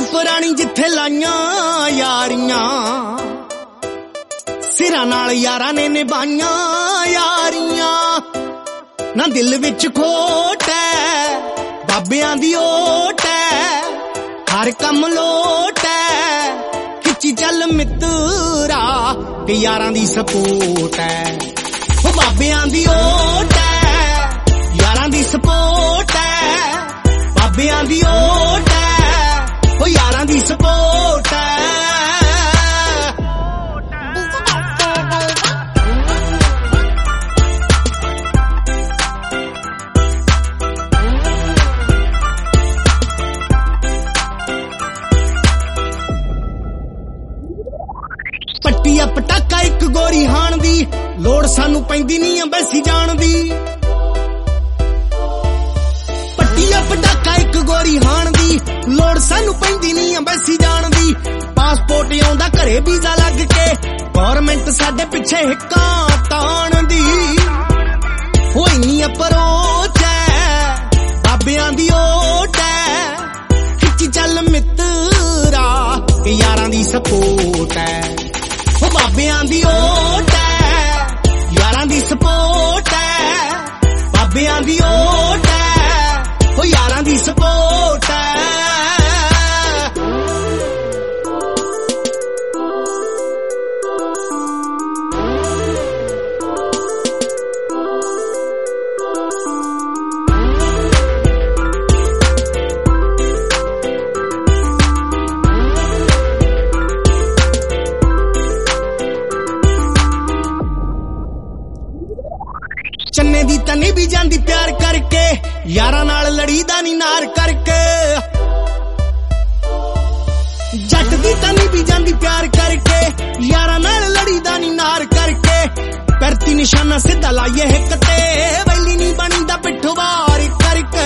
पुरानी जिथे लाइया यारियां सिरां नाल यारां ने निभाइयां यारियां ना दिल विच खोट है बाबियां दी ओट है हर कम लोट है खिच्ची चल मित्रा ते यारां दी सपोर्ट है ओ बाबियां दी ओट है यारां दी सपोर्ट है बाबियां दी ओट है ओ यारां दी सपोर्ट है पट्टिया पटाका एक गोरी हाण दी लोड़ सानू पैंदी नहीं अंबैसी जाण दी पट्टिया पटाका एक गोरी हाण दी लोड़ सानू पैंदी नहीं अंबैसी जाण दी पासपोर्ट आउंदा घरे वीजा लग के गवर्नमेंट साडे पिछे हिक्कां ताण दी हो इन्नी अप्रोच है बाबियां दी ओट है खिच्ची चल मित्रा यारां दी सपोर्ट है ओ बाबियां दी ओट है यारां दी सपोर्ट है बाबियां दी ओट है ओ यारां दी सपोर्ट है चन्ने दी तनी भी जांदी प्यार करके यारां नाल लड़ी दा नी नार करके जट दी तनी भी जांदी प्यार करके यारां नाल लड़ी दा नी नार करके परती निशाना सीधा लाइए हिक ते वैली नी बनींदा पिठवार करके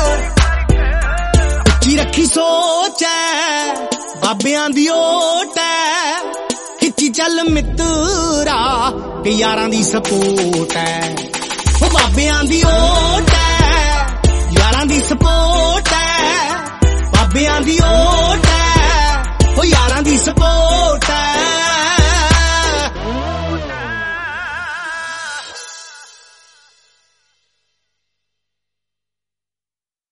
उच्ची रखी सोच है बाबियां दी ओट है खिच्ची चल मित्रा ते यारां दी सपोर्ट है ओ बाबियां दी ओट है यारां दी सपोर्ट है बाबियां दी ओट है ओ यारां दी सपोर्ट है